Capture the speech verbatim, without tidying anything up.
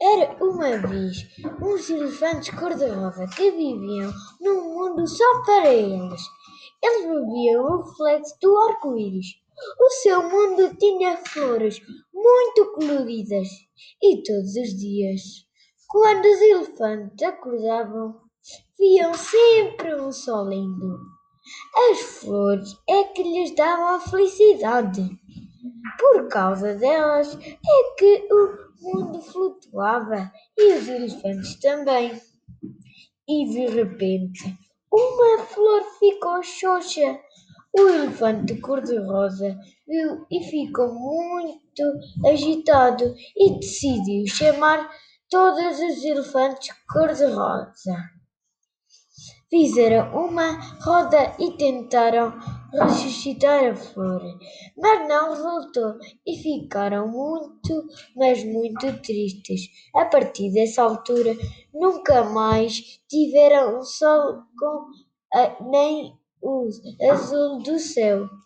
Era uma vez uns elefantes cor-de-rosa que viviam num mundo só para eles. Eles bebiam o reflexo do arco-íris. O seu mundo tinha flores muito coloridas e todos os dias, quando os elefantes acordavam, viam sempre um sol lindo. As flores é que lhes davam a felicidade. Por causa delas é que o mundo flutuava e os elefantes também. E de repente, uma flor ficou xoxa. O elefante cor-de-rosa viu e ficou muito agitado e decidiu chamar todos os elefantes cor-de-rosa. Fizeram uma roda e tentaram ressuscitar a flor, mas não resultou e ficaram muito, mas muito tristes. A partir dessa altura, nunca mais tiveram um sol com a- nem o azul do céu.